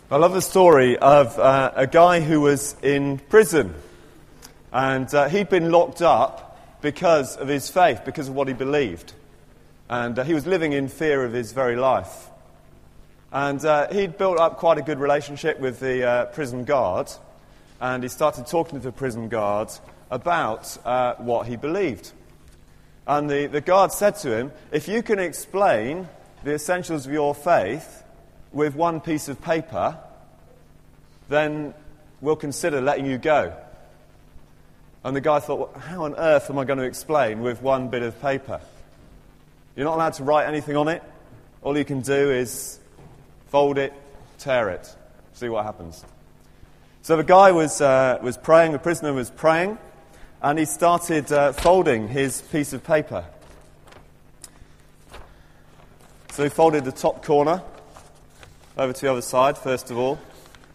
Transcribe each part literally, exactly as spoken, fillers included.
I love the story of uh, a guy who was in prison, and uh, he'd been locked up because of his faith, because of what he believed. And uh, he was living in fear of his very life. And uh, he'd built up quite a good relationship with the uh, prison guard, and he started talking to the prison guard about uh, what he believed. And the, the guard said to him, if you can explain the essentials of your faith with one piece of paper, then we'll consider letting you go. And the guy thought, well, how on earth am I going to explain with one bit of paper? You're not allowed to write anything on it. All you can do is fold it, tear it, see what happens. So the guy was, uh, was praying, the prisoner was praying, and he started uh, folding his piece of paper. So he folded the top corner over to the other side, first of all.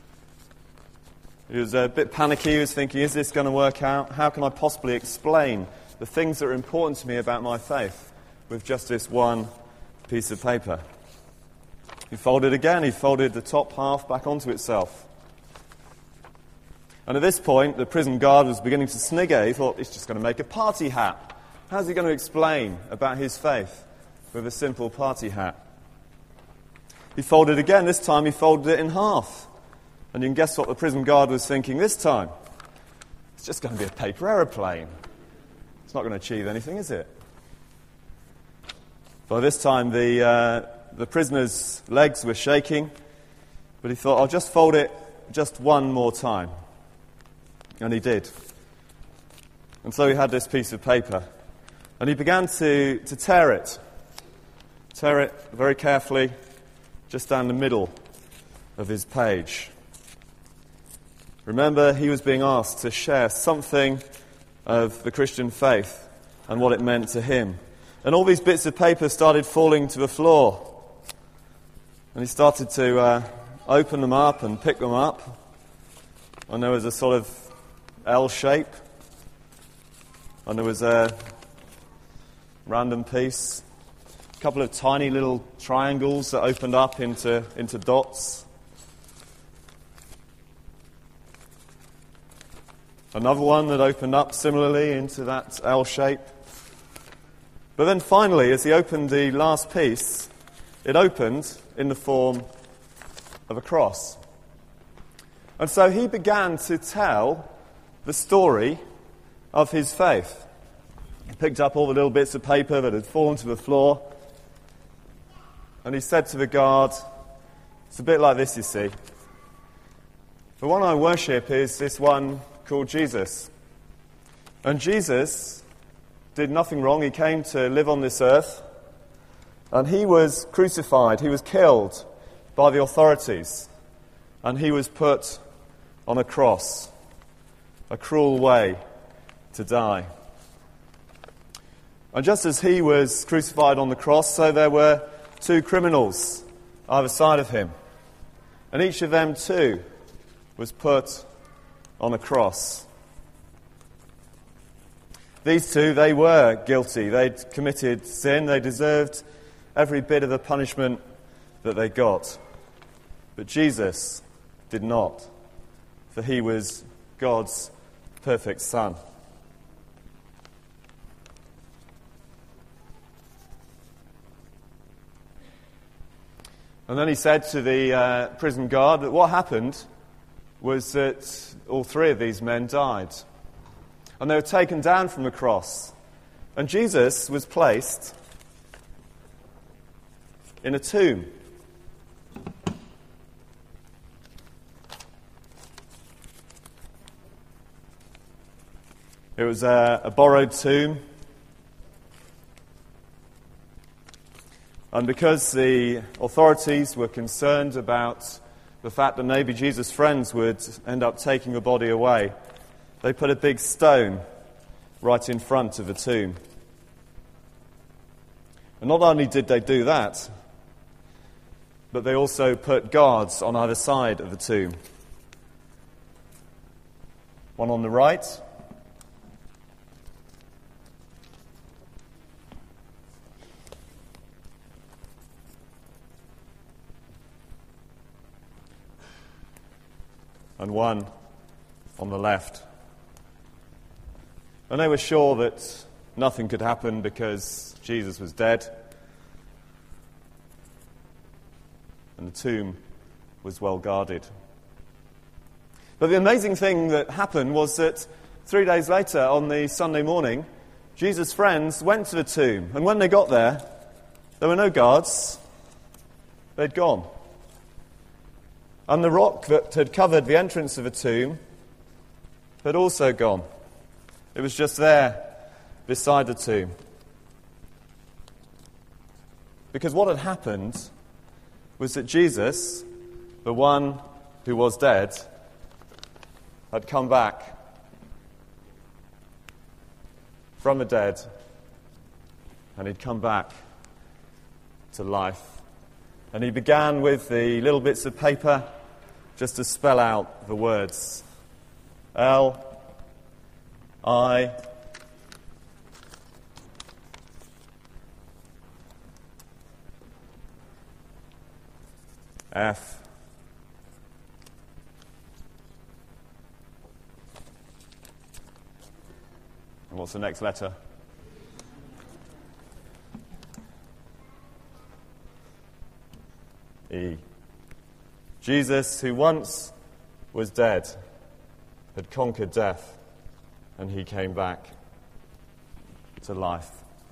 He was a bit panicky. He was thinking, is this going to work out? How can I possibly explain the things that are important to me about my faith with just this one piece of paper? He folded again. He folded the top half back onto itself. And at this point, the prison guard was beginning to snigger. He thought, he's just going to make a party hat. How's he going to explain about his faith with a simple party hat? He folded again. This time he folded it in half. And you can guess what the prison guard was thinking this time. It's just going to be a paper aeroplane. It's not going to achieve anything, is it? By this time the, uh, the prisoner's legs were shaking, but he thought, I'll just fold it just one more time. And he did. And so he had this piece of paper. And he began to, to tear it. Tear it very carefully, just down the middle of his page. Remember, he was being asked to share something of the Christian faith and what it meant to him. And all these bits of paper started falling to the floor. And he started to uh, open them up and pick them up. And there was a sort of L shape. And there was a random piece. A couple of tiny little triangles that opened up into, into dots. Another one that opened up similarly into that L shape. But then finally, as he opened the last piece, it opened in the form of a cross. And so he began to tell the story of his faith. He picked up all the little bits of paper that had fallen to the floor, and he said to the guard, it's a bit like this, you see. The one I worship is this one called Jesus. And Jesus did nothing wrong. He came to live on this earth, and he was crucified. He was killed by the authorities, and he was put on a cross, a cruel way to die. And just as he was crucified on the cross, so there were two criminals either side of him, and each of them too was put on a cross. These two, they were guilty. They'd committed sin. They deserved every bit of the punishment that they got. But Jesus did not, for he was God's perfect Son. And then he said to the uh, prison guard that what happened was that all three of these men died. And they were taken down from the cross. And Jesus was placed in a tomb. It was a, a borrowed tomb. And because the authorities were concerned about the fact that maybe Jesus' friends would end up taking the body away, they put a big stone right in front of the tomb. And not only did they do that, but they also put guards on either side of the tomb. One on the right, and one on the left. And they were sure that nothing could happen because Jesus was dead and the tomb was well guarded. But the amazing thing that happened was that three days later, on the Sunday morning, Jesus' friends went to the tomb. And when they got there, there were no guards. They'd gone. And the rock that had covered the entrance of the tomb had also gone. It was just there beside the tomb. Because what had happened was that Jesus, the one who was dead, had come back from the dead, and he'd come back to life. And he began with the little bits of paper just to spell out the words. L, I, F, and what's the next letter? E. Jesus, who once was dead, had conquered death, and he came back to life.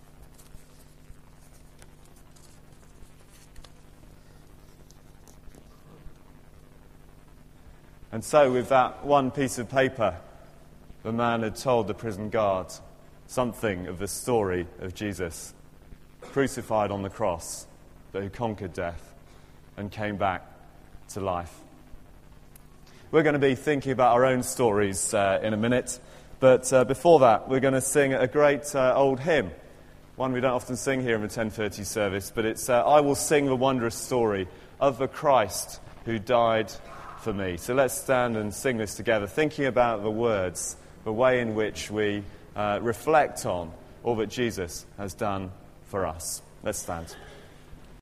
And so, with that one piece of paper, the man had told the prison guard something of the story of Jesus, crucified on the cross, but who conquered death and came back to life. We're going to be thinking about our own stories uh, in a minute, but uh, before that, we're going to sing a great uh, old hymn, one we don't often sing here in the ten thirty service, but it's uh, I Will Sing the Wondrous Story of the Christ who died for me. So let's stand and sing this together, thinking about the words, the way in which we uh, reflect on all that Jesus has done for us. Let's stand.